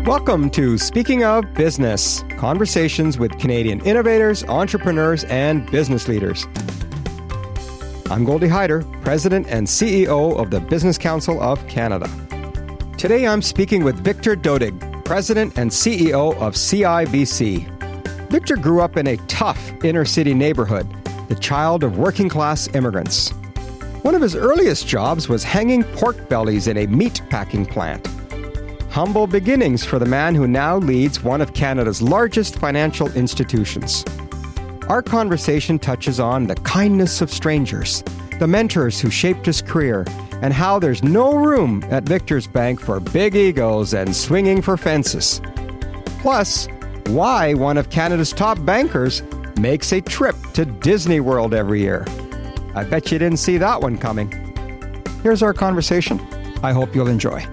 Welcome to Speaking of Business, conversations with Canadian innovators, entrepreneurs, and business leaders. I'm Goldie Hyder, President and CEO of the Business Council of Canada. Today I'm speaking with Victor Dodig, President and CEO of CIBC. Victor grew up in a tough inner-city neighborhood, the child of working-class immigrants. One of his earliest jobs was hanging pork bellies in a meat-packing plant. Humble beginnings for the man who now leads one of Canada's largest financial institutions. Our conversation touches on the kindness of strangers, the mentors who shaped his career, and how there's no room at Victor's Bank for big egos and swinging for fences. Plus, why one of Canada's top bankers makes a trip to Disney World every year. I bet you didn't see that one coming. Here's our conversation. I hope you'll enjoy.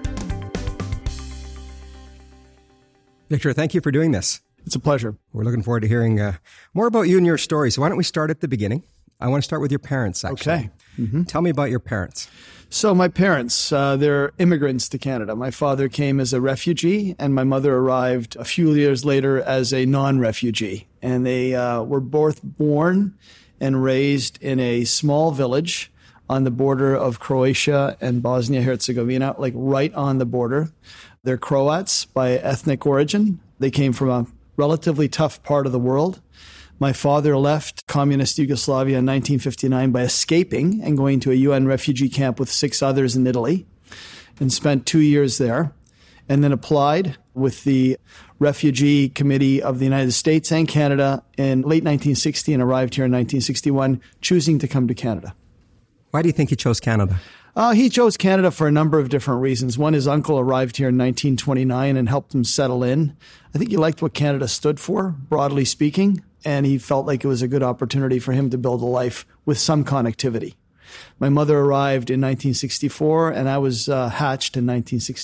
Victor, thank you for doing this. It's a pleasure. We're looking forward to hearing more about you and your story. So why don't we start at the beginning? I want to start with your parents, actually. Okay. Mm-hmm. Tell me about your parents. So my parents, they're immigrants to Canada. My father came as a refugee, and my mother arrived a few years later as a non-refugee. And they were both born and raised in a small village on the border of Croatia and Bosnia-Herzegovina, like right on the border. They're Croats by ethnic origin. They came from a relatively tough part of the world. My father left communist Yugoslavia in 1959 by escaping and going to a UN refugee camp with 6 others in Italy and spent 2 years there, and then applied with the Refugee Committee of the United States and Canada in late 1960 and arrived here in 1961, choosing to come to Canada. Why do you think he chose Canada? He chose Canada for a number of different reasons. One, his uncle arrived here in 1929 and helped him settle in. I think he liked what Canada stood for, broadly speaking, and he felt like it was a good opportunity for him to build a life with some connectivity. My mother arrived in 1964, and I was hatched in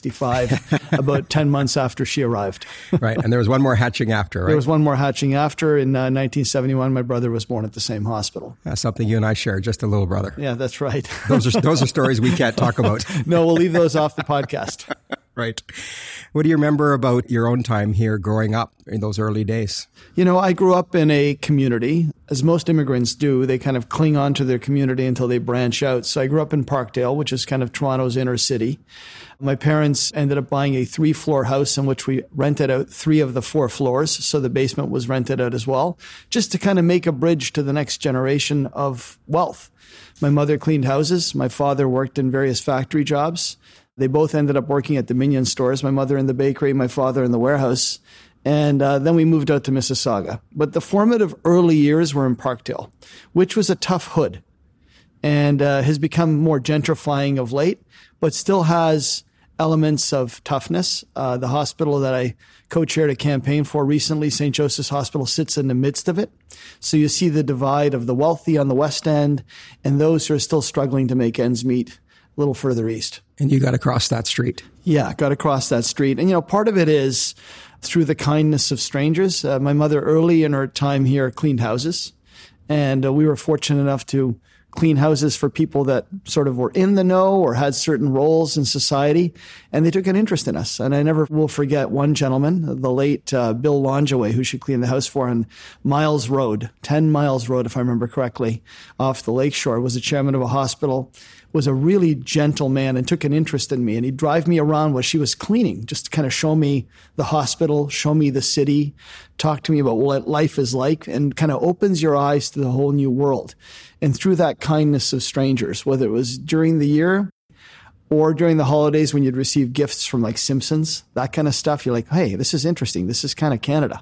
1965, about 10 months after she arrived. Right, and there was one more hatching after, right? There was one more hatching after. In 1971, my brother was born at the same hospital. That's something you and I share, just a little brother. Yeah, that's right. Those are stories we can't talk about. No, we'll leave those off the podcast. Right. What do you remember about your own time here growing up in those early days? You know, I grew up in a community. As most immigrants do, they kind of cling on to their community until they branch out. So I grew up in Parkdale, which is kind of Toronto's inner city. My parents ended up buying a 3-floor house in which we rented out 3 of the 4 floors. So the basement was rented out as well, just to kind of make a bridge to the next generation of wealth. My mother cleaned houses. My father worked in various factory jobs. They both ended up working at Dominion stores, my mother in the bakery, my father in the warehouse. And then we moved out to Mississauga. But the formative early years were in Parkdale, which was a tough hood and has become more gentrifying of late, but still has elements of toughness. The hospital that I co-chaired a campaign for recently, St. Joseph's Hospital, sits in the midst of it. So you see the divide of the wealthy on the West End and those who are still struggling to make ends meet a little further east. And you got to cross that street. Yeah, got to cross that street. And, you know, part of it is through the kindness of strangers. My mother, early in her time here, cleaned houses. And we were fortunate enough to clean houses for people that sort of were in the know or had certain roles in society. And they took an interest in us. And I never will forget one gentleman, the late Bill Longaway, who she cleaned the house for on Miles Road, 10 Miles Road, if I remember correctly, off the lakeshore, was the chairman of a hospital, was a really gentle man and took an interest in me. And he'd drive me around while she was cleaning, just to kind of show me the hospital, show me the city, talk to me about what life is like, and kind of opens your eyes to the whole new world. And through that kindness of strangers, whether it was during the year or during the holidays when you'd receive gifts from like Simpsons, that kind of stuff, you're like, hey, this is interesting. This is kind of Canada.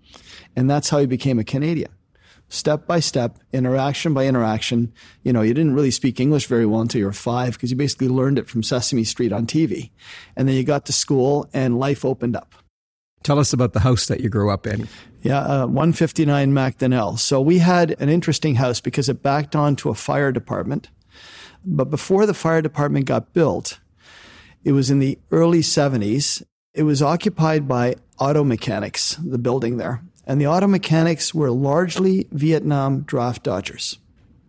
And that's how he became a Canadian. Step by step, interaction by interaction. You know, you didn't really speak English very well until you were 5 because you basically learned it from Sesame Street on TV. And then you got to school and life opened up. Tell us about the house that you grew up in. Yeah, 159 Macdonnell. So we had an interesting house because it backed onto a fire department. But before the fire department got built, it was in the early 70s. It was occupied by auto mechanics, the building there. And the auto mechanics were largely Vietnam draft dodgers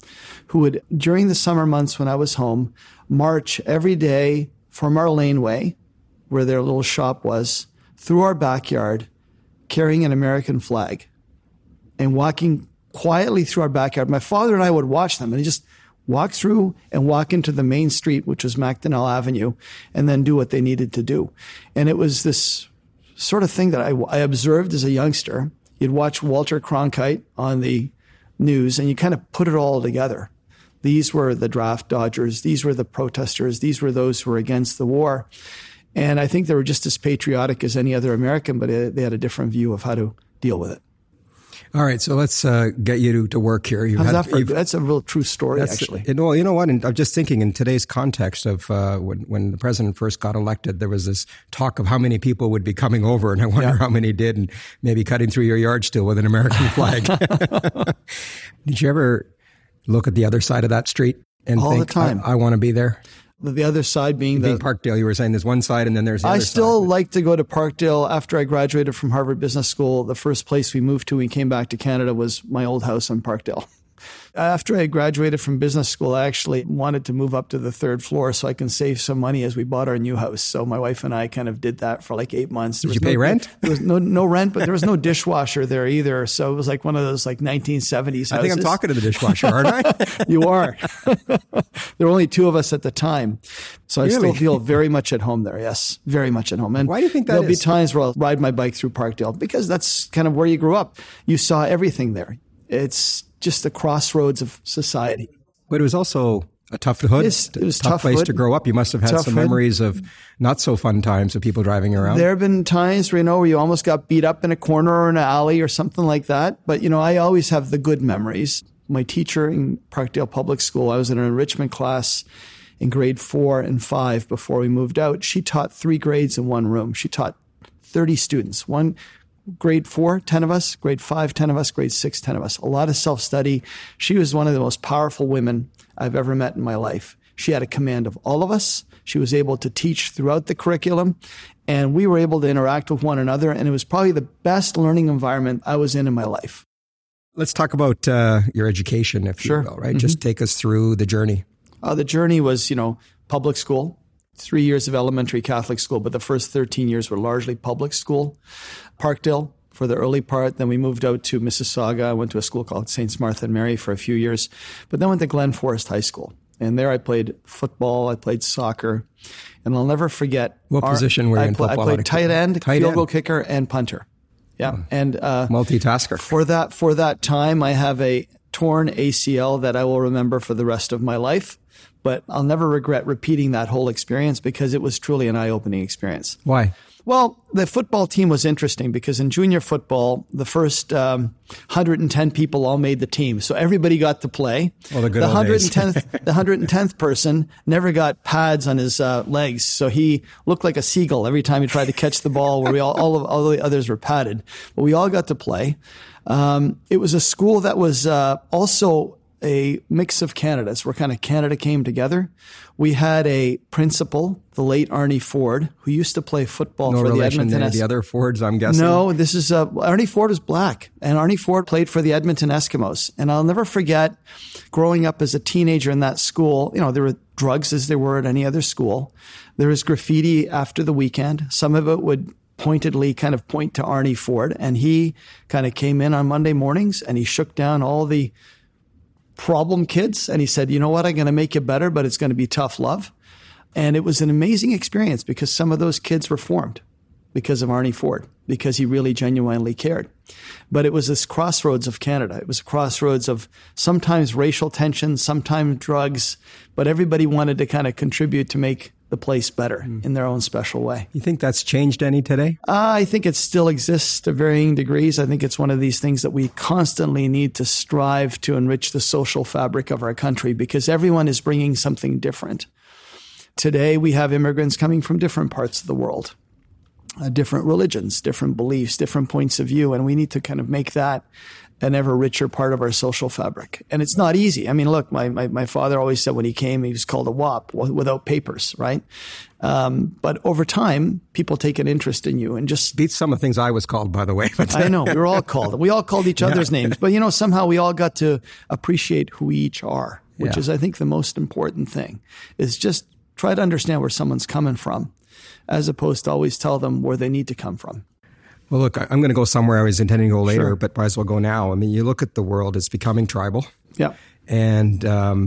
who would, during the summer months when I was home, march every day from our laneway, where their little shop was, through our backyard carrying an American flag and walking quietly through our backyard. My father and I would watch them, and he just walk through and walk into the main street, which was Macdonell Avenue, and then do what they needed to do. And it was this sort of thing that I observed as a youngster. You'd watch Walter Cronkite on the news, and you kind of put it all together. These were the draft dodgers. These were the protesters. These were those who were against the war. And I think they were just as patriotic as any other American, but they had a different view of how to deal with it. All right, so let's get you to work here. That's a real true story, actually. Well, you know what? And I'm just thinking in today's context of when the president first got elected, there was this talk of how many people would be coming over, and I wonder how many did, and maybe cutting through your yard still with an American flag. Did you ever look at the other side of that street and all think, the time, I want to be there? The other side being Parkdale. You were saying there's one side and then there's the other side. I still like to go to Parkdale. After I graduated from Harvard Business School, the first place we moved to when we came back to Canada was my old house on Parkdale. After I graduated from business school, I actually wanted to move up to the third floor so I can save some money as we bought our new house. So my wife and I kind of did that for like 8 months. Did you pay rent? There was no rent, but there was no dishwasher there either. So it was like one of those like 1970s houses. I think I'm talking to the dishwasher, aren't I? You are. There were only two of us at the time. So I still feel very much at home there. Yes, very much at home. And why do you think that there'll be times where I'll ride my bike through Parkdale because that's kind of where you grew up. You saw everything there. It's just the crossroads of society. But it was also a tough hood. It was tough place to grow up. You must have had some memories of not so fun times of people driving around. There have been times where, where you almost got beat up in a corner or in an alley or something like that. But, I always have the good memories. My teacher in Parkdale Public School, I was in an enrichment class in grade 4 and 5 before we moved out. She taught 3 grades in one room. She taught 30 students. Grade 4, 10 of us. Grade 5, 10 of us. Grade 6, 10 of us. A lot of self-study. She was one of the most powerful women I've ever met in my life. She had a command of all of us. She was able to teach throughout the curriculum, and we were able to interact with one another, and it was probably the best learning environment I was in my life. Let's talk about your education, if you will, right? Mm-hmm. Just take us through the journey. The journey was, public school. 3 years of elementary Catholic school, but the first 13 years were largely public school. Parkdale for the early part. Then we moved out to Mississauga. I went to a school called St. Martha and Mary for a few years, but then went to Glen Forest High School. And there I played football, I played soccer, and I'll never forget. What position were you in football? I played tight end, field goal kicker, and punter. Yeah. And multitasker. For that time, I have a torn ACL that I will remember for the rest of my life. But I'll never regret repeating that whole experience because it was truly an eye-opening experience. Why? Well, the football team was interesting because in junior football, the first 110 people all made the team. So everybody got to play. Well, the 110th person never got pads on his legs. So he looked like a seagull every time he tried to catch the ball where all the others were padded. But we all got to play. It was a school that was also a mix of Canadas, where kind of Canada came together. We had a principal, the late Arnie Ford, who used to play football for the Edmonton Eskimos. The other Fords, I'm guessing. No, this is Arnie Ford was black, and Arnie Ford played for the Edmonton Eskimos. And I'll never forget growing up as a teenager in that school. There were drugs as there were at any other school. There was graffiti after the weekend. Some of it would pointedly kind of point to Arnie Ford, and he kind of came in on Monday mornings and he shook down all the problem kids. And he said, you know what, I'm going to make you better, but it's going to be tough love. And it was an amazing experience because some of those kids were formed because of Arnie Ford, because he really genuinely cared. But it was this crossroads of Canada. It was a crossroads of sometimes racial tension, sometimes drugs, but everybody wanted to kind of contribute to make the place better in their own special way. You think that's changed any today? I think it still exists to varying degrees. I think it's one of these things that we constantly need to strive to enrich the social fabric of our country because everyone is bringing something different. Today, we have immigrants coming from different parts of the world, different religions, different beliefs, different points of view, and we need to kind of make that an ever richer part of our social fabric. And it's not easy. I mean, look, my father always said when he came, he was called a WAP, without papers, right? But over time, people take an interest in you and just... Beats some of the things I was called, by the way. I know, we were all called. We all called each other's names. But, somehow we all got to appreciate who we each are, which is, I think, the most important thing, is just try to understand where someone's coming from as opposed to always tell them where they need to come from. Well, look, I'm going to go somewhere I was intending to go later, but might as well go now. I mean, you look at the world, it's becoming tribal. Yeah. And,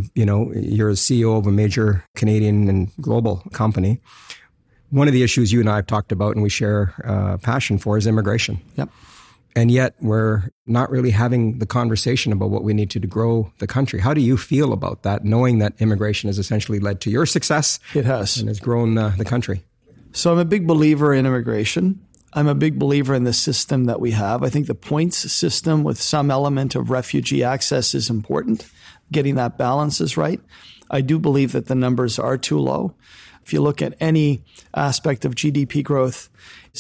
you're a CEO of a major Canadian and global company. One of the issues you and I have talked about and we share passion for is immigration. Yep. And yet we're not really having the conversation about what we need to grow the country. How do you feel about that, knowing that immigration has essentially led to your success? It has. And has grown the country. So I'm a big believer in immigration. I'm a big believer in the system that we have. I think the points system with some element of refugee access is important. Getting that balance is right. I do believe that the numbers are too low. If you look at any aspect of GDP growth,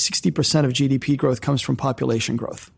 60% of GDP growth comes from population growth.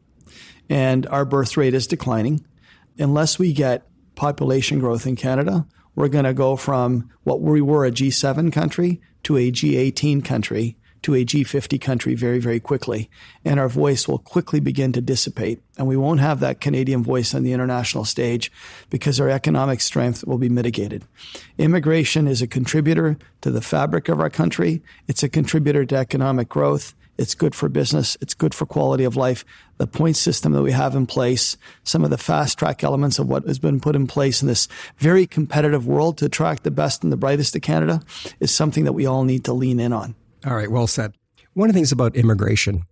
And our birth rate is declining. Unless we get population growth in Canada, we're going to go from what we were a G7 country to a G18 country to a G50 country very, very quickly. And our voice will quickly begin to dissipate. And we won't have that Canadian voice on the international stage because our economic strength will be mitigated. Immigration is a contributor to the fabric of our country. It's a contributor to economic growth. It's good for business. It's good for quality of life. The point system that we have in place, some of the fast track elements of what has been put in place in this very competitive world to attract the best and the brightest to Canada is something that we all need to lean in on. All right, well said. One of the things about immigration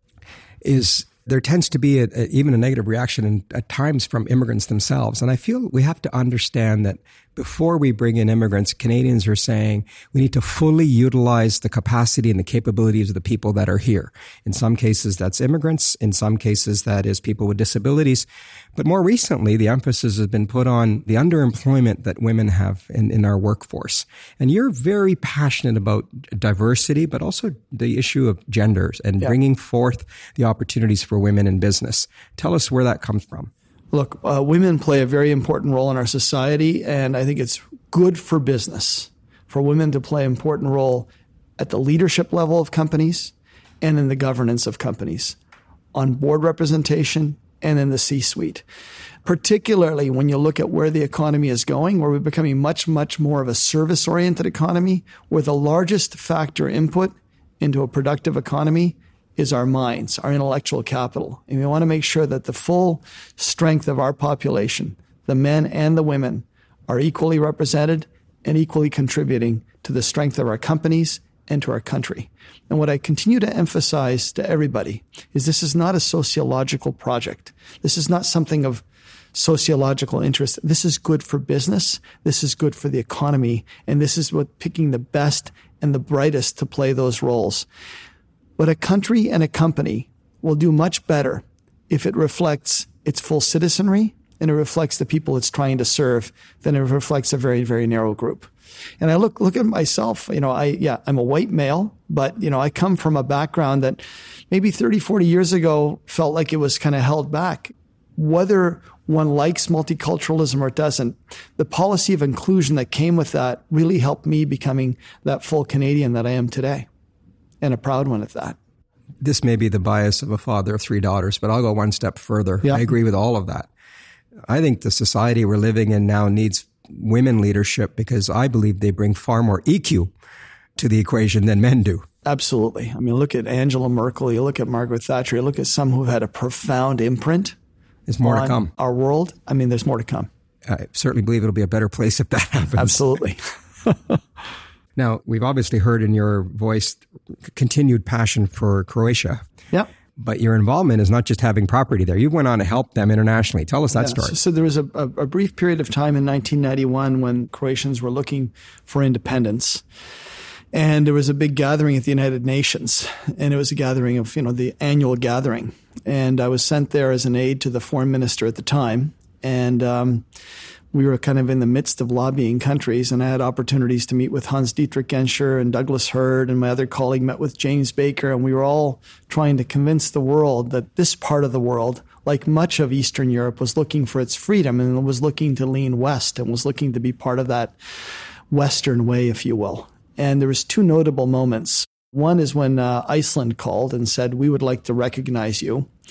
is there tends to be even a negative reaction at times from immigrants themselves. And I feel we have to understand that before we bring in immigrants, Canadians are saying we need to fully utilize the capacity and the capabilities of the people that are here. In some cases, that's immigrants. In some cases, that is people with disabilities. But more recently, the emphasis has been put on the underemployment that women have in our workforce. And you're very passionate about diversity, but also the issue of genders and bringing forth the opportunities for women in business. Tell us where that comes from. Look, women play a very important role in our society, and I think it's good for business for women to play an important role at the leadership level of companies and in the governance of companies, on board representation and in the C-suite. Particularly when you look at where the economy is going, where we're becoming much, much more of a service-oriented economy, where the largest factor input into a productive economy is our minds, our intellectual capital. And we want to make sure that the full strength of our population, the men and the women, are equally represented and equally contributing to the strength of our companies and to our country. And what I continue to emphasize to everybody is this is not a sociological project. This is not something of sociological interest. This is good for business. This is good for the economy. And this is what picking the best and the brightest to play those roles. But a country and a company will do much better if it reflects its full citizenry and it reflects the people it's trying to serve than it reflects a very, very narrow group. And I look at myself, I'm a white male, but, I come from a background that maybe 30, 40 years ago felt like it was kind of held back. Whether one likes multiculturalism or doesn't, the policy of inclusion that came with that really helped me becoming that full Canadian that I am today. And a proud one at that. This may be the bias of a father of 3 daughters, but I'll go one step further. Yeah. I agree with all of that. I think the society we're living in now needs women leadership because I believe they bring far more EQ to the equation than men do. Absolutely. I mean, look at Angela Merkel, you look at Margaret Thatcher, you look at some who've had a profound imprint. There's more to come. Our world. I mean, there's more to come. I certainly believe it'll be a better place if that happens. Absolutely. Now, we've obviously heard in your voice continued passion for Croatia. Yep. But your involvement is not just having property there. You went on to help them internationally. Tell us that story. So there was a brief period of time in 1991 when Croatians were looking for independence. And there was a big gathering at the United Nations. And it was a gathering of, the annual gathering. And I was sent there as an aide to the foreign minister at the time. And we were kind of in the midst of lobbying countries, and I had opportunities to meet with Hans-Dietrich Genscher and Douglas Hurd, and my other colleague met with James Baker, and we were all trying to convince the world that this part of the world, like much of Eastern Europe, was looking for its freedom and was looking to lean west and was looking to be part of that Western way, if you will. And there was 2 notable moments. One is when Iceland called and said, "We would like to recognize you."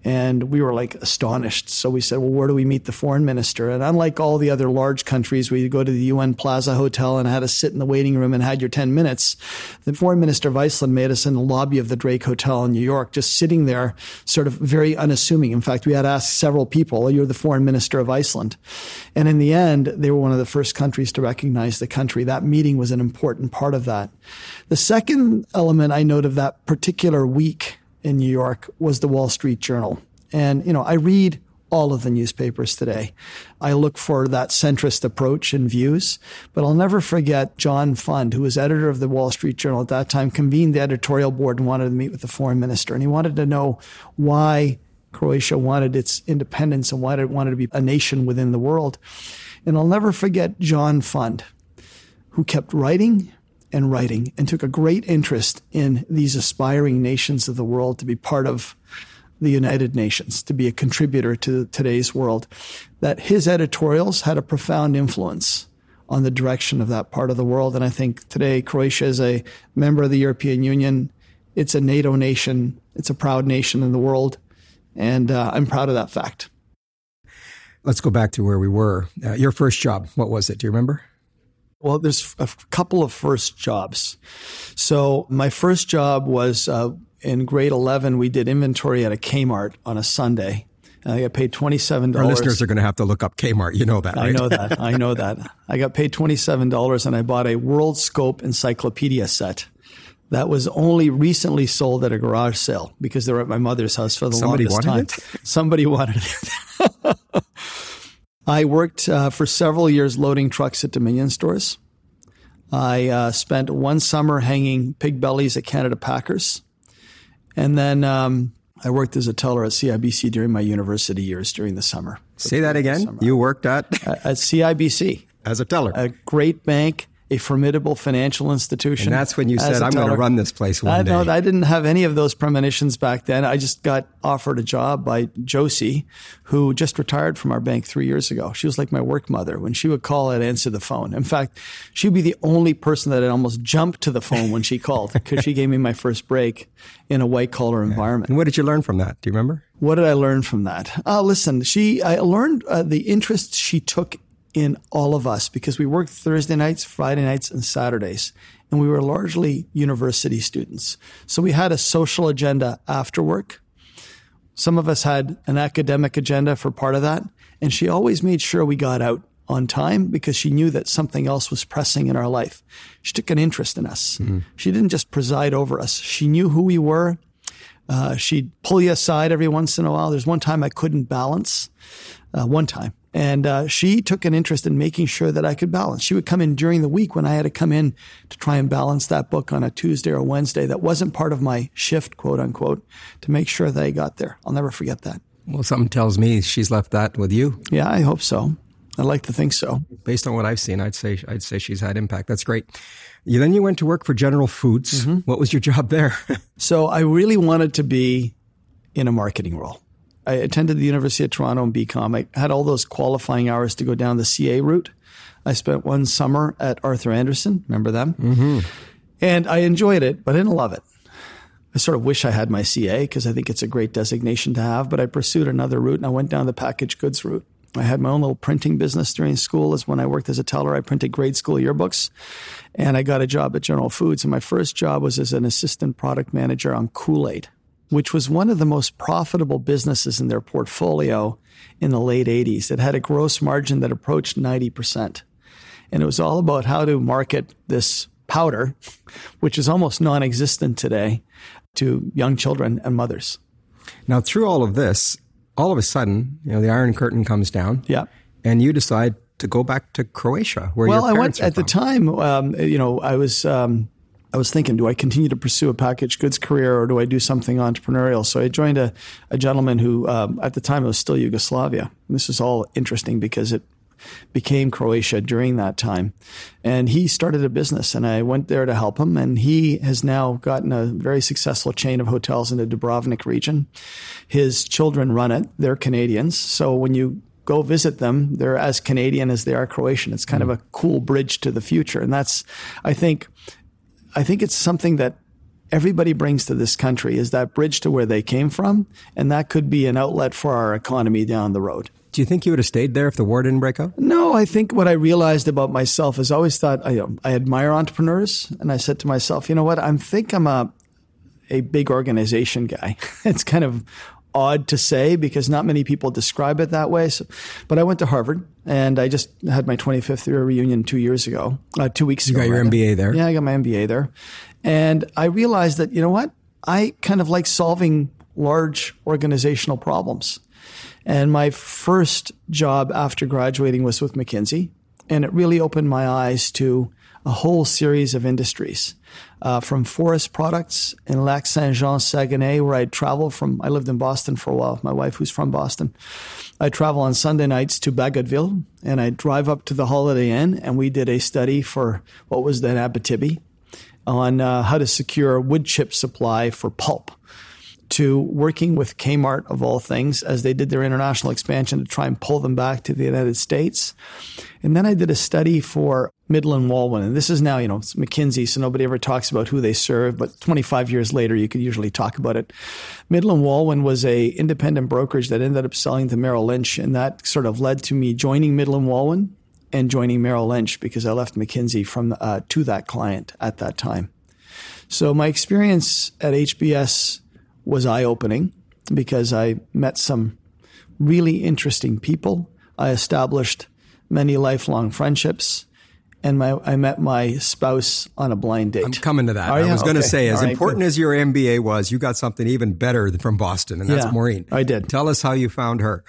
And we were like astonished. So we said, well, where do we meet the foreign minister? And unlike all the other large countries where you go to the UN Plaza Hotel and had to sit in the waiting room and had your 10 minutes, the foreign minister of Iceland made us in the lobby of the Drake Hotel in New York, just sitting there, sort of very unassuming. In fact, we had asked several people, you're the foreign minister of Iceland. And in the end, they were one of the first countries to recognize the country. That meeting was an important part of that. The second element I note of that particular week in New York was the Wall Street Journal. And, I read all of the newspapers today. I look for that centrist approach and views, but I'll never forget John Fund, who was editor of the Wall Street Journal at that time, convened the editorial board and wanted to meet with the foreign minister. And he wanted to know why Croatia wanted its independence and why it wanted to be a nation within the world. And I'll never forget John Fund, who kept writing and took a great interest in these aspiring nations of the world to be part of the United Nations, to be a contributor to today's world, that his editorials had a profound influence on the direction of that part of the world. And I think today Croatia is a member of the European Union. It's a NATO nation. It's a proud nation in the world. And I'm proud of that fact. Let's go back to where we were. Your first job, what was it? Do you remember? Well, there's a couple of first jobs. So my first job was in grade 11. We did inventory at a Kmart on a Sunday. And I got paid $27. Our listeners are going to have to look up Kmart. You know that, right? I know that. I got paid $27 and I bought a World Scope encyclopedia set that was only recently sold at a garage sale because they were at my mother's house for the longest time. Somebody wanted it. I worked for several years loading trucks at Dominion stores. I spent one summer hanging pig bellies at Canada Packers. And then I worked as a teller at CIBC during my university years during the summer. Say that again. You worked at CIBC. As a teller. A great bank, a formidable financial institution. And that's when you said, I'm going to run this place one day. I didn't have any of those premonitions back then. I just got offered a job by Josie, who just retired from our bank 3 years ago. She was like my work mother. When she would call, I'd answer the phone. In fact, she'd be the only person that I'd almost jump to the phone when she called because she gave me my first break in a white-collar environment. And what did you learn from that? Do you remember? What did I learn from that? Listen, I learned the interest she took in all of us because we worked Thursday nights, Friday nights, and Saturdays. And we were largely university students. So we had a social agenda after work. Some of us had an academic agenda for part of that. And she always made sure we got out on time because she knew that something else was pressing in our life. She took an interest in us. Mm-hmm. She didn't just preside over us. She knew who we were. She'd pull you aside every once in a while. There's one time I couldn't balance, one time. And she took an interest in making sure that I could balance. She would come in during the week when I had to come in to try and balance that book on a Tuesday or Wednesday that wasn't part of my shift, quote unquote, to make sure that I got there. I'll never forget that. Well, something tells me she's left that with you. Yeah, I hope so. I'd like to think so. Based on what I've seen, I'd say she's had impact. That's great. Then you went to work for General Foods. Mm-hmm. What was your job there? So I really wanted to be in a marketing role. I attended the University of Toronto and BCom. I had all those qualifying hours to go down the CA route. I spent one summer at Arthur Andersen. Remember them? Mm-hmm. And I enjoyed it, but I didn't love it. I sort of wish I had my CA because I think it's a great designation to have, but I pursued another route and I went down the packaged goods route. I had my own little printing business during school. As when I worked as a teller, I printed grade school yearbooks, and I got a job at General Foods. And my first job was as an assistant product manager on Kool-Aid, which was one of the most profitable businesses in their portfolio in the late 80s. It had a gross margin that approached 90%. And it was all about how to market this powder, which is almost non-existent today, to young children and mothers. Now, through all of this, all of a sudden, the Iron Curtain comes down. Yeah. And you decide to go back to Croatia, where your parents are from. At the time, I was thinking, do I continue to pursue a packaged goods career or do I do something entrepreneurial? So I joined a gentleman who, at the time, it was still Yugoslavia. And this is all interesting because it became Croatia during that time. And he started a business and I went there to help him. And he has now gotten a very successful chain of hotels in the Dubrovnik region. His children run it. They're Canadians. So when you go visit them, they're as Canadian as they are Croatian. It's kind of a cool bridge to the future. And that's, I think it's something that everybody brings to this country is that bridge to where they came from, and that could be an outlet for our economy down the road. Do you think you would have stayed there if the war didn't break out? No, I think what I realized about myself is I always thought I admire entrepreneurs, and I said to myself, you know what, I think I'm a big organization guy. It's kind of odd to say because not many people describe it that way. So, but I went to Harvard, and I just had my 25th year reunion 2 weeks ago. You got your MBA there? Yeah, I got my MBA there. And I realized that, you know what, I kind of like solving large organizational problems. And my first job after graduating was with McKinsey, and it really opened my eyes to a whole series of industries, from forest products in Lac Saint-Jean, Saguenay, where I'd travel from. I lived in Boston for a while, my wife who's from Boston. I'd travel on Sunday nights to Bagotville, and I'd drive up to the Holiday Inn, and we did a study for what was then Abitibi on how to secure wood chip supply for pulp, to working with Kmart, of all things, as they did their international expansion to try and pull them back to the United States. And then I did a study for Midland Walwyn. And this is now, it's McKinsey, so nobody ever talks about who they serve, but 25 years later, you could usually talk about it. Midland Walwyn was a independent brokerage that ended up selling to Merrill Lynch, and that sort of led to me joining Midland Walwyn and joining Merrill Lynch because I left McKinsey to that client at that time. So my experience at HBS was eye-opening because I met some really interesting people. I established many lifelong friendships, and I met my spouse on a blind date. I'm coming to that. I was going to say, as important as your MBA was, you got something even better from Boston, and that's Maureen. I did. Tell us how you found her.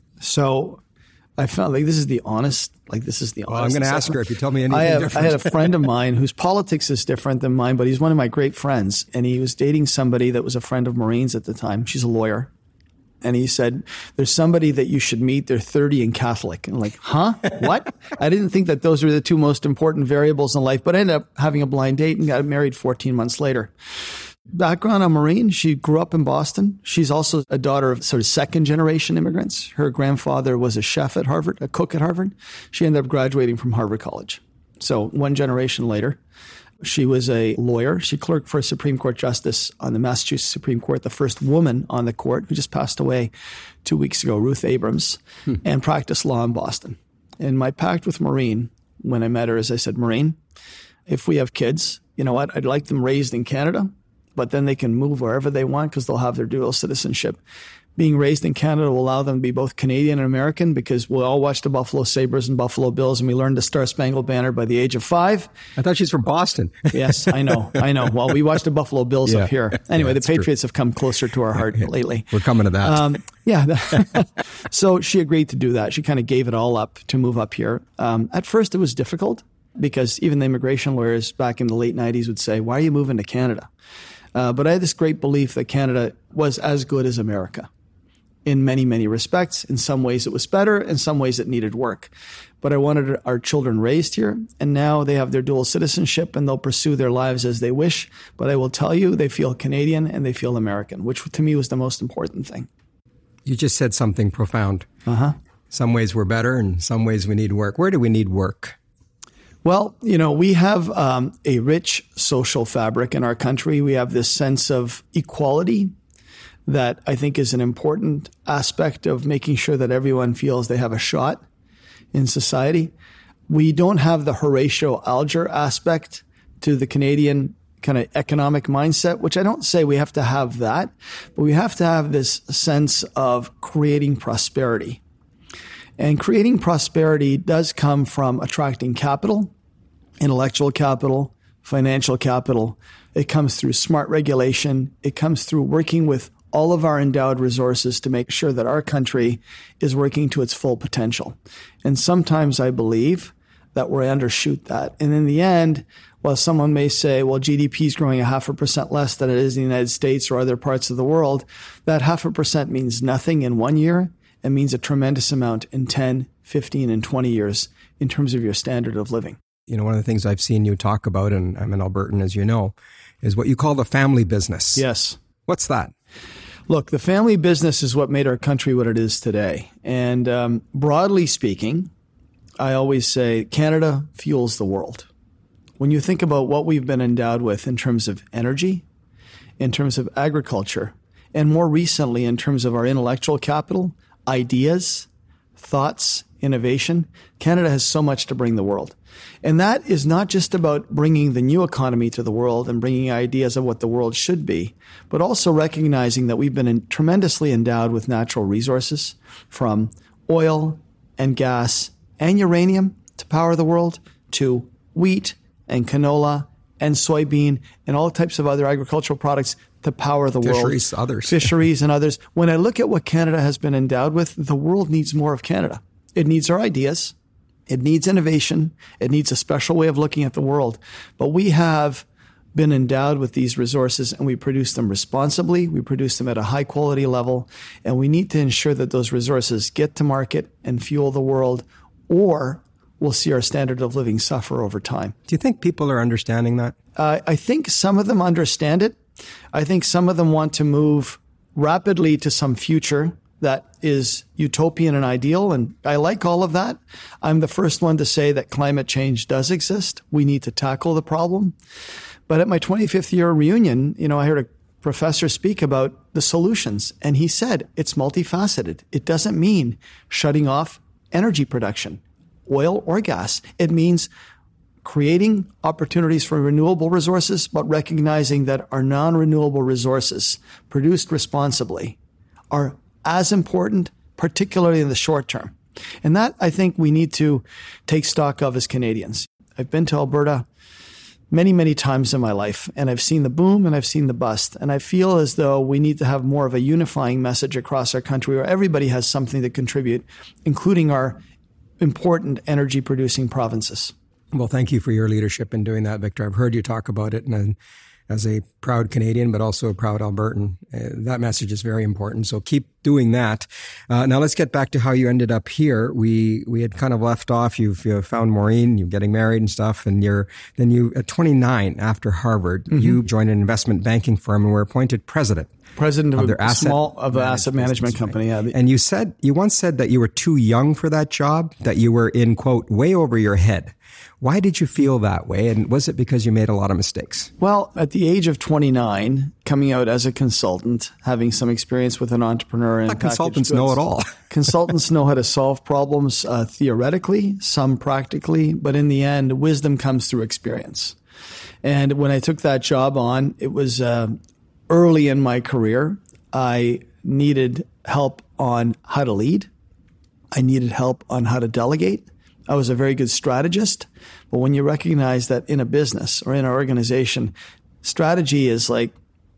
So I found, this is the honest Well, I'm going to ask her if you tell me anything different. I had a friend of mine whose politics is different than mine, but he's one of my great friends. And he was dating somebody that was a friend of Maureen's at the time. She's a lawyer. And he said, there's somebody that you should meet. They're 30 and Catholic. And I'm like, huh? What? I didn't think that those were the two most important variables in life, but I ended up having a blind date and got married 14 months later. Background on Maureen, she grew up in Boston. She's also a daughter of sort of second-generation immigrants. Her grandfather was a chef at Harvard, a cook at Harvard. She ended up graduating from Harvard College. So one generation later, she was a lawyer. She clerked for a Supreme Court justice on the Massachusetts Supreme Court, the first woman on the court who just passed away 2 weeks ago, Ruth Abrams, and practiced law in Boston. And my pact with Maureen when I met her is I said, Maureen, if we have kids, you know what? I'd like them raised in Canada, but then they can move wherever they want because they'll have their dual citizenship. Being raised in Canada will allow them to be both Canadian and American because we all watched the Buffalo Sabres and Buffalo Bills, and we learned the Star-Spangled Banner by the age of 5. I thought she's from Boston. Yes, I know. Well, we watched the Buffalo Bills up here. Anyway, the Patriots have come closer to our heart lately. We're coming to that. So she agreed to do that. She kind of gave it all up to move up here. At first, it was difficult because even the immigration lawyers back in the late 90s would say, why are you moving to Canada? But I had this great belief that Canada was as good as America in many, many respects. In some ways it was better, in some ways it needed work. But I wanted our children raised here, and now they have their dual citizenship and they'll pursue their lives as they wish. But I will tell you, they feel Canadian and they feel American, which to me was the most important thing. You just said something profound. Some ways we're better and some ways we need work. Where do we need work? Well, we have a rich social fabric in our country. We have this sense of equality that I think is an important aspect of making sure that everyone feels they have a shot in society. We don't have the Horatio Alger aspect to the Canadian kind of economic mindset, which I don't say we have to have that, but we have to have this sense of creating prosperity. And creating prosperity does come from attracting capital, intellectual capital, financial capital. It comes through smart regulation. It comes through working with all of our endowed resources to make sure that our country is working to its full potential. And sometimes I believe that we undershoot that. And in the end, while someone may say, well, GDP is growing 0.5% less than it is in the United States or other parts of the world, that 0.5% means nothing in 1 year. It means a tremendous amount in 10, 15, and 20 years in terms of your standard of living. One of the things I've seen you talk about, and I'm an Albertan, as you know, is what you call the family business. Yes. What's that? Look, the family business is what made our country what it is today. And broadly speaking, I always say Canada fuels the world. When you think about what we've been endowed with in terms of energy, in terms of agriculture, and more recently in terms of our intellectual capital, ideas, thoughts, innovation, Canada has so much to bring the world. And that is not just about bringing the new economy to the world and bringing ideas of what the world should be, but also recognizing that we've been tremendously endowed with natural resources, from oil and gas and uranium to power the world, to wheat and canola and soybean and all types of other agricultural products to power the world. Fisheries and others. When I look at what Canada has been endowed with, the world needs more of Canada. It needs our ideas. It needs innovation. It needs a special way of looking at the world. But we have been endowed with these resources, and we produce them responsibly. We produce them at a high quality level, and we need to ensure that those resources get to market and fuel the world, or we'll see our standard of living suffer over time. Do you think people are understanding that? I think some of them understand it. I think some of them want to move rapidly to some future that is utopian and ideal, and I like all of that. I'm the first one to say that climate change does exist. We need to tackle the problem. But at my 25th year reunion, I heard a professor speak about the solutions, and he said it's multifaceted. It doesn't mean shutting off energy production, oil or gas. It means creating opportunities for renewable resources, but recognizing that our non-renewable resources produced responsibly are as important, particularly in the short term. And that, I think, we need to take stock of as Canadians. I've been to Alberta many, many times in my life, and I've seen the boom and I've seen the bust. And I feel as though we need to have more of a unifying message across our country where everybody has something to contribute, including our important energy-producing provinces. Well, thank you for your leadership in doing that, Victor. I've heard you talk about it, and as a proud Canadian, but also a proud Albertan, that message is very important. So keep doing that. Now let's get back to how you ended up here. We had kind of left off. You've found Maureen, you're getting married and stuff, and then you at 29 after Harvard, you joined an investment banking firm and were appointed president of their asset management company. Yeah. And you once said that you were too young for that job, that you were in, quote, way over your head. Why did you feel that way? And was it because you made a lot of mistakes? Well, at the age of 29, coming out as a consultant, having some experience with an entrepreneur and consultants know it all. Consultants know how to solve problems theoretically, some practically, but in the end, wisdom comes through experience. And when I took that job on, it was early in my career. I needed help on how to lead. I needed help on how to delegate. I was a very good strategist, but when you recognize that in a business or in an organization, strategy is like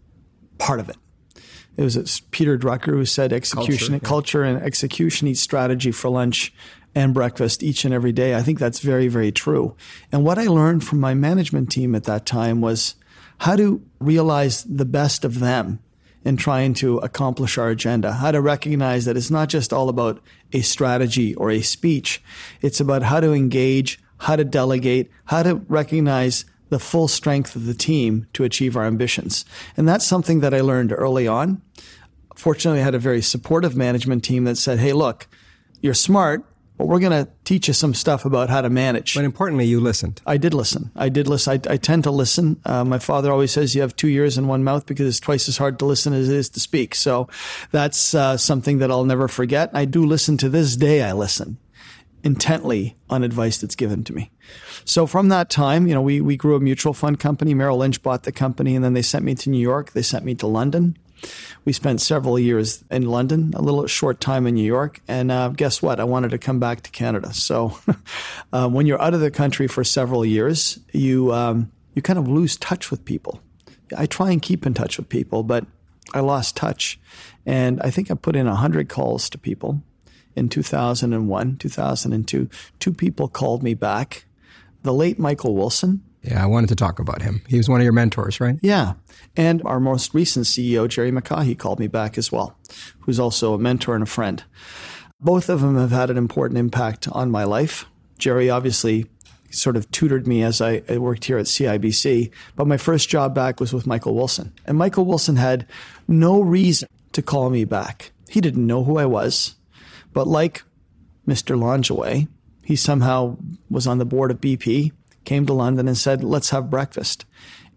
part of it. It was Peter Drucker who said culture and execution eat strategy for lunch and breakfast each and every day. I think that's very, very true. And what I learned from my management team at that time was how to realize the best of them in trying to accomplish our agenda, how to recognize that it's not just all about a strategy or a speech. It's about how to engage, how to delegate, how to recognize the full strength of the team to achieve our ambitions. And that's something that I learned early on. Fortunately, I had a very supportive management team that said, hey, look, you're smart, but we're going to teach you some stuff about how to manage. But importantly, you listened. I did listen. I tend to listen. My father always says you have 2 ears and 1 mouth because it's twice as hard to listen as it is to speak. So that's something that I'll never forget. I do listen to this day. I listen intently on advice that's given to me. So from that time, we grew a mutual fund company. Merrill Lynch bought the company, and then they sent me to New York. They sent me to London. We spent several years in London, a little short time in New York. And guess what? I wanted to come back to Canada. So when you're out of the country for several years, you kind of lose touch with people. I try and keep in touch with people, but I lost touch. And I think I put in 100 calls to people in 2001, 2002. 2 people called me back. The late Michael Wilson. Yeah, I wanted to talk about him. He was one of your mentors, right? Yeah. And our most recent CEO, Jerry McCaughey, called me back as well, who's also a mentor and a friend. Both of them have had an important impact on my life. Jerry obviously sort of tutored me as I worked here at CIBC, but my first job back was with Michael Wilson. And Michael Wilson had no reason to call me back. He didn't know who I was, but like Mr. Longeaway, he somehow was on the board of BP, came to London and said, let's have breakfast.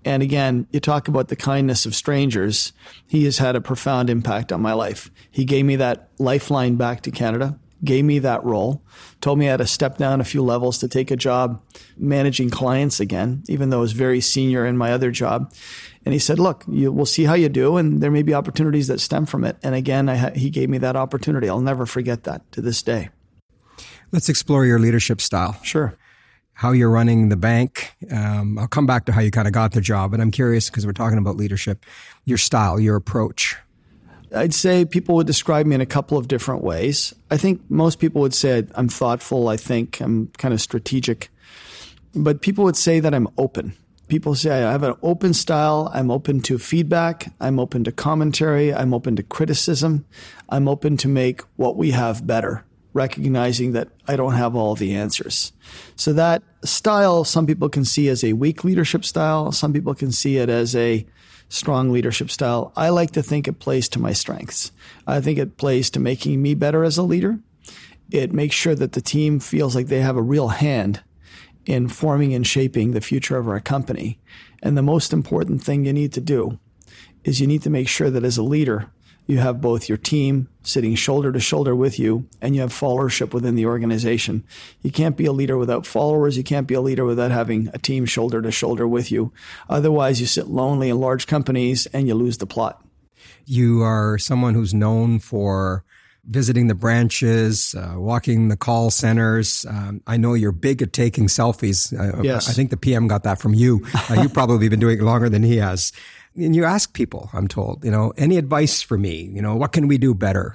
And again, you talk about the kindness of strangers. He has had a profound impact on my life. He gave me that lifeline back to Canada, gave me that role, told me I had to step down a few levels to take a job managing clients again, even though I was very senior in my other job. And he said, look, we'll see how you do, and there may be opportunities that stem from it. And again, he gave me that opportunity. I'll never forget that to this day. Let's explore your leadership style. Sure. How you're running the bank. I'll come back to how you kind of got the job, but I'm curious because we're talking about leadership, your style, your approach. I'd say people would describe me in a couple of different ways. I think most people would say I'm thoughtful. I think I'm kind of strategic. But people would say that I'm open. People say I have an open style. I'm open to feedback. I'm open to commentary. I'm open to criticism. I'm open to make what we have better, recognizing that I don't have all the answers. So that style, some people can see as a weak leadership style. Some people can see it as a strong leadership style. I like to think it plays to my strengths. I think it plays to making me better as a leader. It makes sure that the team feels like they have a real hand in forming and shaping the future of our company. And the most important thing you need to do is you need to make sure that as a leader, you have both your team sitting shoulder to shoulder with you and you have followership within the organization. You can't be a leader without followers. You can't be a leader without having a team shoulder to shoulder with you. Otherwise, you sit lonely in large companies and you lose the plot. You are someone who's known for visiting the branches, walking the call centers. I know you're big at taking selfies. Yes. I think the PM got that from you. You've probably been doing it longer than he has. And you ask people, I'm told, any advice for me? What can we do better?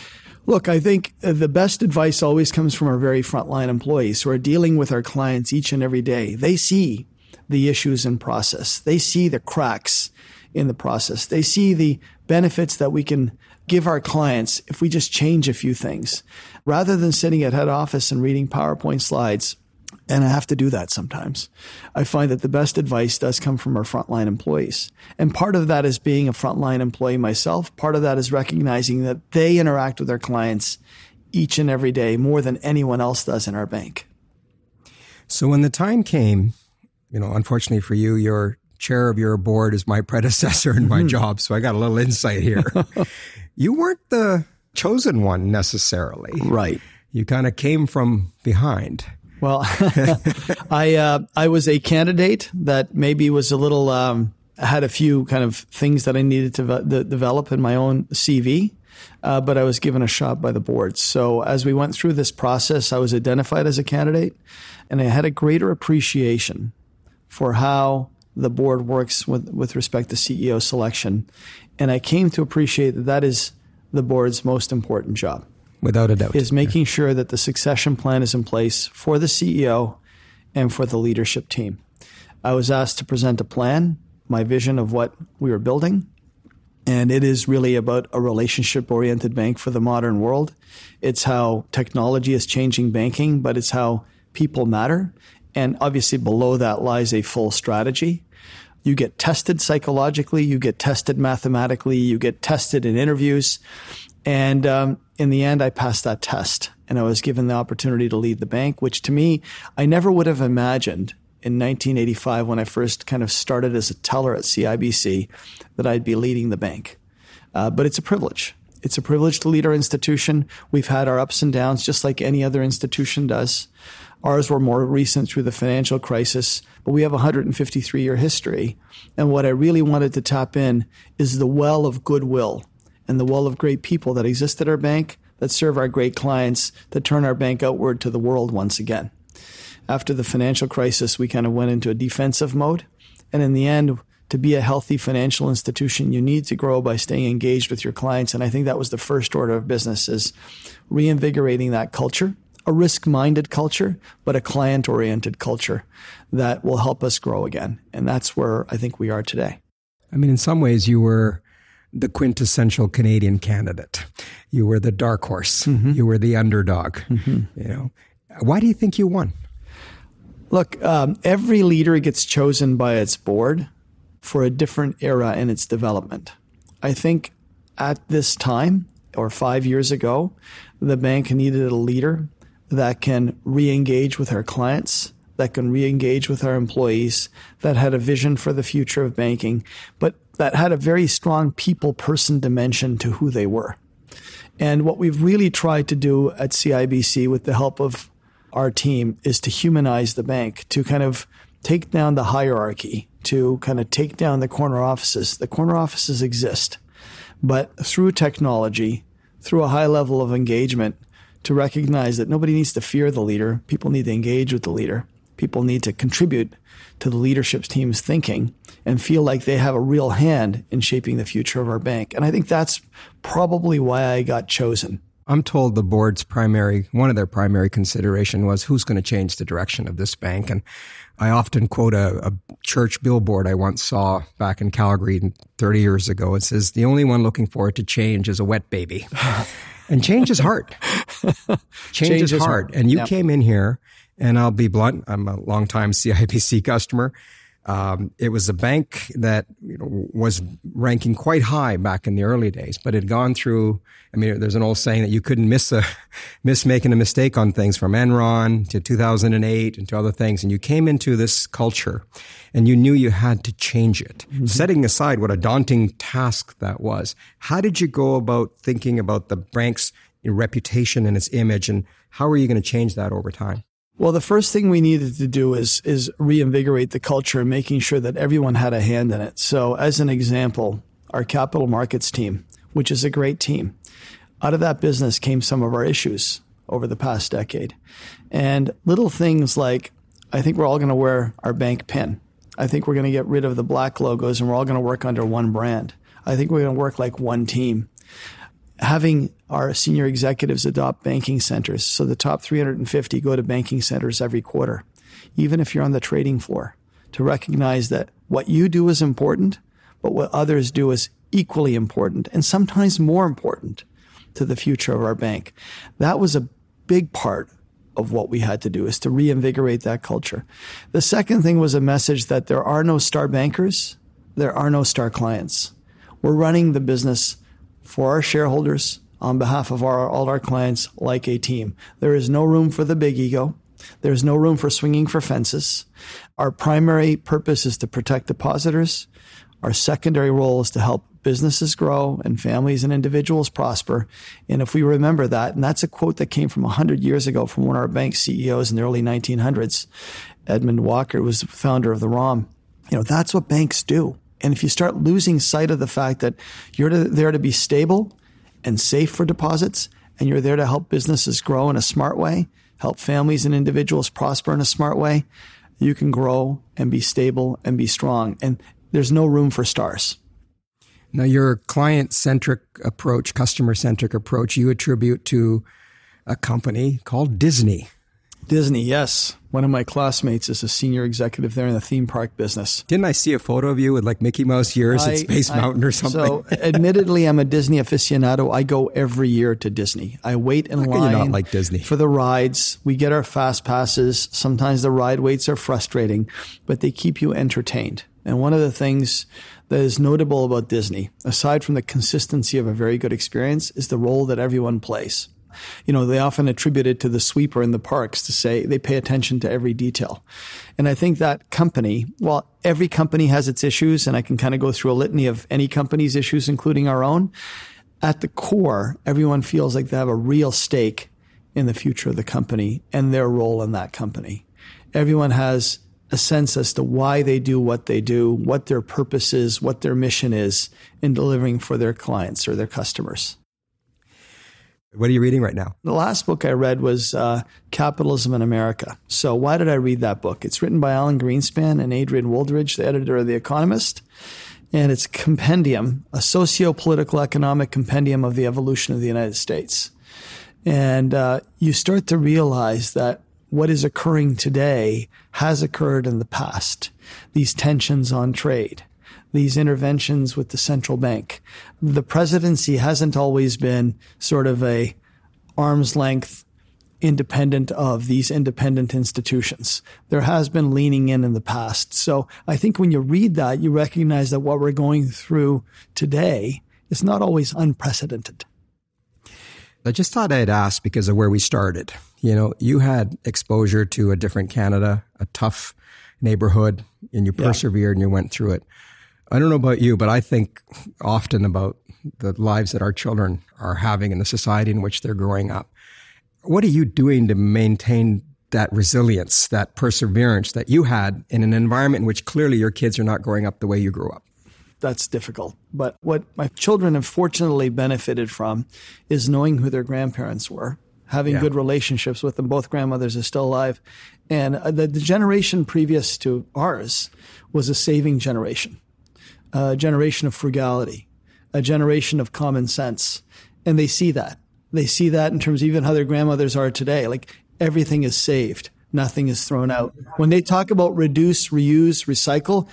Look, I think the best advice always comes from our very frontline employees who are dealing with our clients each and every day. They see the issues in process. They see the cracks in the process. They see the benefits that we can give our clients if we just change a few things. Rather than sitting at head office and reading PowerPoint slides, and I have to do that sometimes, I find that the best advice does come from our frontline employees. And part of that is being a frontline employee myself. Part of that is recognizing that they interact with their clients each and every day more than anyone else does in our bank. So when the time came, unfortunately for you, your chair of your board is my predecessor in my job, so I got a little insight here. You weren't the chosen one necessarily. Right. You kind of came from behind. Well, I was a candidate that maybe was a little, had a few kind of things that I needed to develop in my own CV, but I was given a shot by the board. So as we went through this process, I was identified as a candidate, and I had a greater appreciation for how the board works with respect to CEO selection. And I came to appreciate that is the board's most important job. Without a doubt. Is making sure that the succession plan is in place for the CEO and for the leadership team. I was asked to present a plan, my vision of what we were building. And it is really about a relationship-oriented bank for the modern world. It's how technology is changing banking, but it's how people matter. And obviously below that lies a full strategy. You get tested psychologically, you get tested mathematically, you get tested in interviews. And in the end, I passed that test and I was given the opportunity to lead the bank, which to me, I never would have imagined in 1985 when I first kind of started as a teller at CIBC that I'd be leading the bank. But it's a privilege. It's a privilege to lead our institution. We've had our ups and downs just like any other institution does. Ours were more recent through the financial crisis, but we have a 153-year history. And what I really wanted to tap in is the well of goodwill and the well of great people that exist at our bank, that serve our great clients, that turn our bank outward to the world once again. After the financial crisis, we kind of went into a defensive mode. And in the end, to be a healthy financial institution, you need to grow by staying engaged with your clients. And I think that was the first order of business, is reinvigorating that culture, a risk-minded culture, but a client-oriented culture that will help us grow again. And that's where I think we are today. I mean, in some ways, you were the quintessential Canadian candidate. You were the dark horse. Mm-hmm. You were the underdog. Mm-hmm. Why do you think you won? Look, every leader gets chosen by its board for a different era in its development. I think at this time, or 5 years ago, the bank needed a leader that can re-engage with our clients, that can re-engage with our employees, that had a vision for the future of banking, but that had a very strong people-person dimension to who they were. And what we've really tried to do at CIBC with the help of our team is to humanize the bank, to kind of take down the hierarchy, to kind of take down the corner offices. The corner offices exist, but through technology, through a high level of engagement, to recognize that nobody needs to fear the leader. People need to engage with the leader. People need to contribute to the leadership team's thinking and feel like they have a real hand in shaping the future of our bank. And I think that's probably why I got chosen. I'm told the board's one of their primary consideration was who's going to change the direction of this bank. And I often quote a church billboard I once saw back in Calgary 30 years ago. It says, the only one looking forward to change is a wet baby. And change is hard. Change is hard. And you came in here, and I'll be blunt, I'm a longtime CIBC customer. It was a bank that was ranking quite high back in the early days, but it had gone through, there's an old saying that you couldn't miss making a mistake on things from Enron to 2008 and to other things. And you came into this culture and you knew you had to change it. Mm-hmm. Setting aside what a daunting task that was, how did you go about thinking about the bank's reputation and its image, and how are you going to change that over time? Well, the first thing we needed to do is reinvigorate the culture and making sure that everyone had a hand in it. So as an example, our capital markets team, which is a great team, out of that business came some of our issues over the past decade. And little things like, I think we're all going to wear our bank pin. I think we're going to get rid of the black logos and we're all going to work under one brand. I think we're going to work like one team. Having our senior executives adopt banking centers. So the top 350 go to banking centers every quarter, even if you're on the trading floor, to recognize that what you do is important, but what others do is equally important and sometimes more important to the future of our bank. That was a big part of what we had to do, is to reinvigorate that culture. The second thing was a message that there are no star bankers, there are no star clients. We're running the business for our shareholders, on behalf of all our clients, like a team. There is no room for the big ego. There's no room for swinging for fences. Our primary purpose is to protect depositors. Our secondary role is to help businesses grow and families and individuals prosper. And if we remember that, and that's a quote that came from 100 years ago from one of our bank CEOs in the early 1900s, Edmund Walker was the founder of the ROM. That's what banks do. And if you start losing sight of the fact that you're there to be stable and safe for deposits, and you're there to help businesses grow in a smart way, help families and individuals prosper in a smart way, you can grow and be stable and be strong. And there's no room for stars. Now, your client-centric approach, customer-centric approach, you attribute to a company called Disney. Disney, yes. One of my classmates is a senior executive there in the theme park business. Didn't I see a photo of you with like Mickey Mouse ears at Space Mountain or something? So admittedly, I'm a Disney aficionado. I go every year to Disney. I wait in line. How can you not like Disney? For the rides. We get our fast passes. Sometimes the ride waits are frustrating, but they keep you entertained. And one of the things that is notable about Disney, aside from the consistency of a very good experience, is the role that everyone plays. They often attribute it to the sweeper in the parks to say they pay attention to every detail. And I think that company, while every company has its issues, and I can kind of go through a litany of any company's issues, including our own, at the core, everyone feels like they have a real stake in the future of the company and their role in that company. Everyone has a sense as to why they do, what their purpose is, what their mission is in delivering for their clients or their customers. What are you reading right now? The last book I read was Capitalism in America. So why did I read that book? It's written by Alan Greenspan and Adrian Wooldridge, the editor of The Economist. And it's a compendium, a socio-political economic compendium of the evolution of the United States. And you start to realize that what is occurring today has occurred in the past. These tensions on trade, these interventions with the central bank. The presidency hasn't always been sort of a arm's length independent of these independent institutions. There has been leaning in the past. So I think when you read that, you recognize that what we're going through today is not always unprecedented. I just thought I'd ask because of where we started. You know, you had exposure to a different Canada, a tough neighborhood, and you persevered and you went through it. I don't know about you, but I think often about the lives that our children are having in the society in which they're growing up. What are you doing to maintain that resilience, that perseverance that you had in an environment in which clearly your kids are not growing up the way you grew up? That's difficult. But what my children have fortunately benefited from is knowing who their grandparents were, having good relationships with them. Both grandmothers are still alive. And the generation previous to ours was a saving generation, a generation of frugality, a generation of common sense. And they see that. They see that in terms of even how their grandmothers are today. Like everything is saved. Nothing is thrown out. When they talk about reduce, reuse, recycle,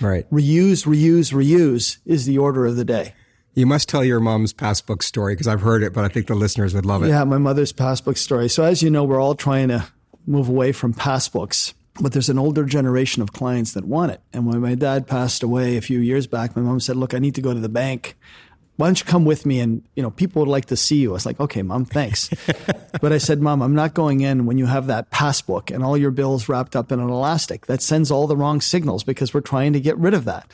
reuse is the order of the day. You must tell your mom's passbook story because I've heard it, but I think the listeners would love it. Yeah, my mother's passbook story. So as you know, we're all trying to move away from passbooks, but there's an older generation of clients that want it. And when my dad passed away a few years back, my mom said, look, I need to go to the bank. Why don't you come with me? And, you know, people would like to see you. I was like, okay, Mom, thanks. But I said, Mom, I'm not going in when you have that passbook and all your bills wrapped up in an elastic. That sends all the wrong signals because we're trying to get rid of that.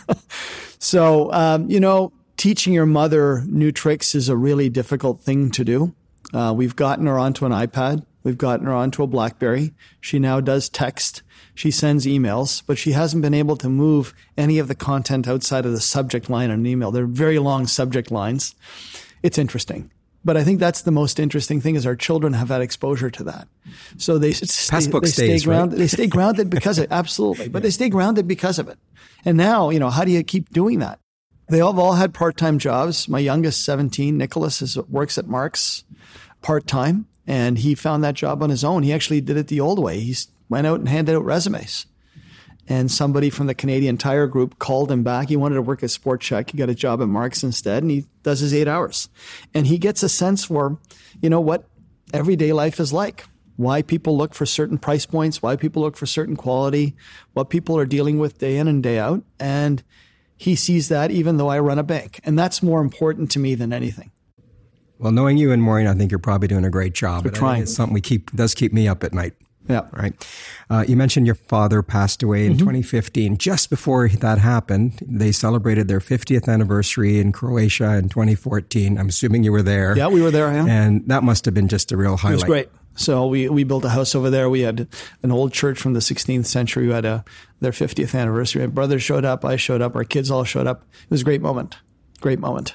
So, you know, teaching your mother new tricks is a really difficult thing to do. We've gotten her onto an iPad. We've gotten her onto a BlackBerry. She now does text. She sends emails, but she hasn't been able to move any of the content outside of the subject line on an email. They're very long subject lines. It's interesting. But I think that's the most interesting thing is our children have had exposure to that. So they stay grounded. Right? They stay grounded because of it. Absolutely. But they stay grounded because of it. And now, you know, how do you keep doing that? They have all had part-time jobs. My youngest, 17, Nicholas, works at Mark's part-time. And he found that job on his own. He actually did it the old way. He went out and handed out resumes. And somebody from the Canadian Tire Group called him back. He wanted to work at Sport Chek. He got a job at Mark's instead, and he does his 8 hours. And he gets a sense for, you know, what everyday life is like, why people look for certain price points, why people look for certain quality, what people are dealing with day in and day out. And he sees that even though I run a bank. And that's more important to me than anything. Well, knowing you and Maureen, I think you're probably doing a great job. We're trying. It's something does keep me up at night. Yeah. Right. You mentioned your father passed away in 2015. Just before that happened, they celebrated their 50th anniversary in Croatia in 2014. I'm assuming you were there. Yeah, we were there. Yeah. And that must have been just a real highlight. It was great. So we built a house over there. We had an old church from the 16th century who had their 50th anniversary. My brother showed up. I showed up. Our kids all showed up. It was a great moment. Great moment.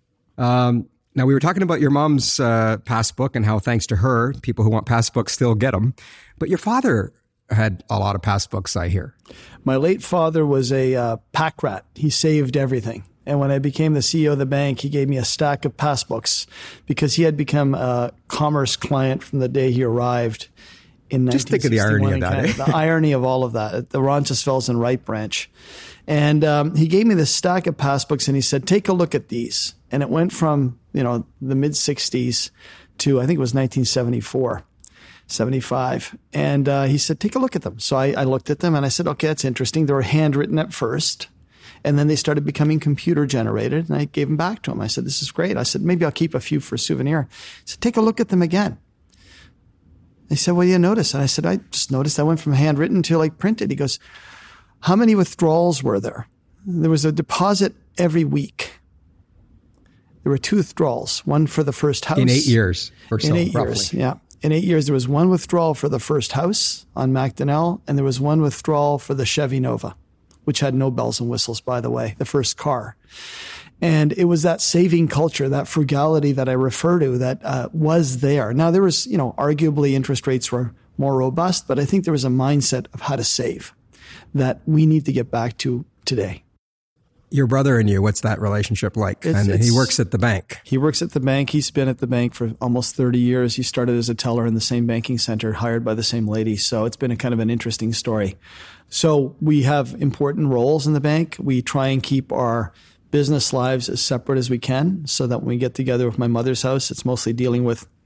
Now, we were talking about your mom's passbook and how, thanks to her, people who want passbooks still get them. But your father had a lot of passbooks, I hear. My late father was a pack rat. He saved everything. And when I became the CEO of the bank, he gave me a stack of passbooks because he had become a commerce client from the day he arrived in 1961. Just think of the irony of that. The irony of all of that at the Roncesvalles and Wright branch. And he gave me this stack of passbooks and he said, take a look at these. And it went from, you know, the mid 60s to, I think it was 1974, 75. And he said, take a look at them. So I looked at them and I said, okay, that's interesting. They were handwritten at first. And then they started becoming computer generated. And I gave them back to him. I said, this is great. I said, maybe I'll keep a few for a souvenir. He said, take a look at them again. He said, what do you notice? And I said, I just noticed I went from handwritten to like printed. He goes, how many withdrawals were there? There was a deposit every week. There were 2 withdrawals, one for the first house. In 8 years or so, in 8 roughly. years, yeah. In 8 years, there was one withdrawal for the first house on Macdonell, and there was one withdrawal for the Chevy Nova, which had no bells and whistles, by the way, the first car. And it was that saving culture, that frugality that I refer to that was there. Now, there was, you know, arguably interest rates were more robust, but I think there was a mindset of how to save that we need to get back to today. Your brother and you, what's that relationship like? He works at the bank. He works at the bank. He's been at the bank for almost 30 years. He started as a teller in the same banking center, hired by the same lady. So it's been a kind of an interesting story. So we have important roles in the bank. We try and keep our business lives as separate as we can so that when we get together with my mother's house, it's mostly dealing with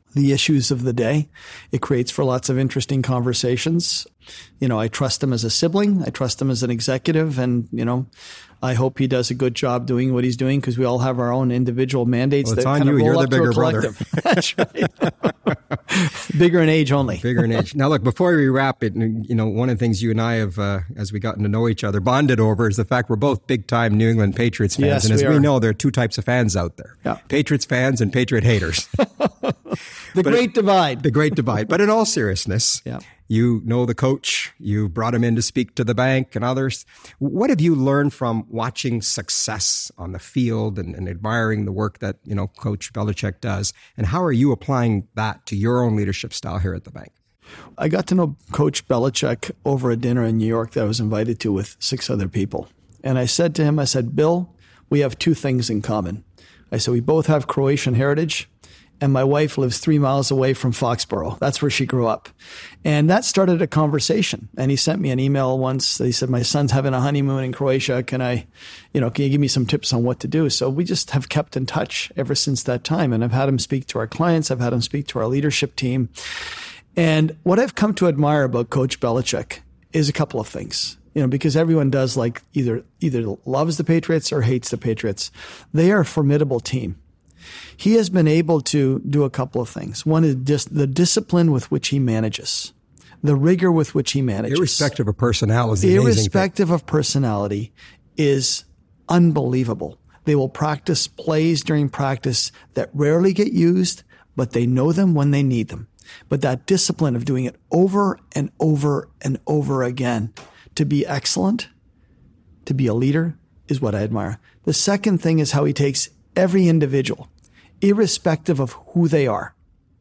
the issues of the day. It creates for lots of interesting conversations. I trust him as a sibling. I trust him as an executive. And, I hope he does a good job doing what he's doing because we all have our own individual mandates. Well, it's that on kind you. of roll You're up the to a bigger brother. That's right. Bigger in age only. Bigger in age. Now, look, before we wrap it, one of the things you and I have, as we gotten to know each other, bonded over is the fact we're both big-time New England Patriots fans. Yes, and as we we know, there are two types of fans out there. Yeah. Patriots fans and Patriot haters. The great divide. The great divide. But in all seriousness, yeah. You know the coach, you brought him in to speak to the bank and others. What have you learned from watching success on the field and admiring the work that, Coach Belichick does? And how are you applying that to your own leadership style here at the bank? I got to know Coach Belichick over a dinner in New York that I was invited to with 6 other people. And I said to him, Bill, we have 2 things in common. I said, we both have Croatian heritage. And my wife lives 3 miles away from Foxborough. That's where she grew up. And that started a conversation. And he sent me an email once. He said, my son's having a honeymoon in Croatia. Can you give me some tips on what to do? So we just have kept in touch ever since that time. And I've had him speak to our clients. I've had him speak to our leadership team. And what I've come to admire about Coach Belichick is a couple of things. Because everyone does either loves the Patriots or hates the Patriots. They are a formidable team. He has been able to do a couple of things. One is just the discipline with which he manages, the rigor with which he manages. Irrespective of personality. Irrespective of personality is unbelievable. They will practice plays during practice that rarely get used, but they know them when they need them. But that discipline of doing it over and over and over again to be excellent, to be a leader, is what I admire. The second thing is how he takes every individual, irrespective of who they are,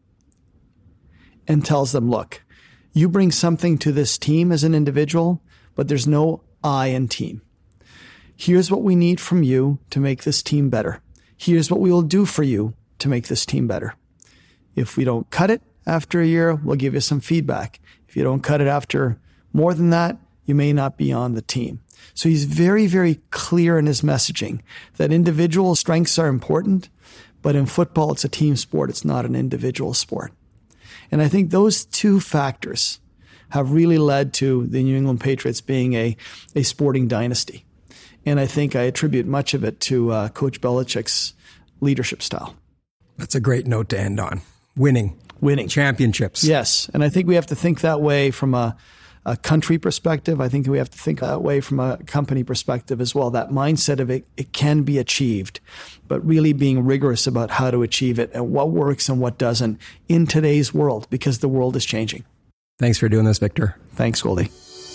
and tells them, look, you bring something to this team as an individual, but there's no I in team. Here's what we need from you to make this team better. Here's what we will do for you to make this team better. If we don't cut it after a year, we'll give you some feedback. If you don't cut it after more than that, you may not be on the team. So he's very, very clear in his messaging that individual strengths are important, but in football, it's a team sport. It's not an individual sport. And I think those 2 factors have really led to the New England Patriots being a sporting dynasty. And I think I attribute much of it to Coach Belichick's leadership style. That's a great note to end on. Winning. Championships. Yes. And I think we have to think that way from a country perspective. I think we have to think that way from a company perspective as well. That mindset of it can be achieved, but really being rigorous about how to achieve it and what works and what doesn't in today's world, because the world is changing. Thanks for doing this, Victor. Thanks, Goldie.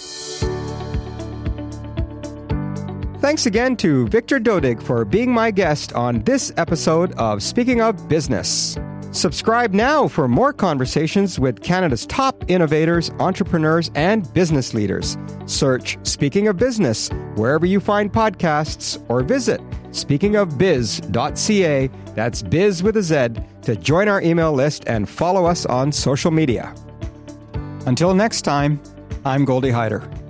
Thanks again to Victor Dodig for being my guest on this episode of Speaking of Business. Subscribe now for more conversations with Canada's top innovators, entrepreneurs, and business leaders. Search Speaking of Business wherever you find podcasts or visit speakingofbiz.ca, that's biz with a Z, to join our email list and follow us on social media. Until next time, I'm Goldie Hyder.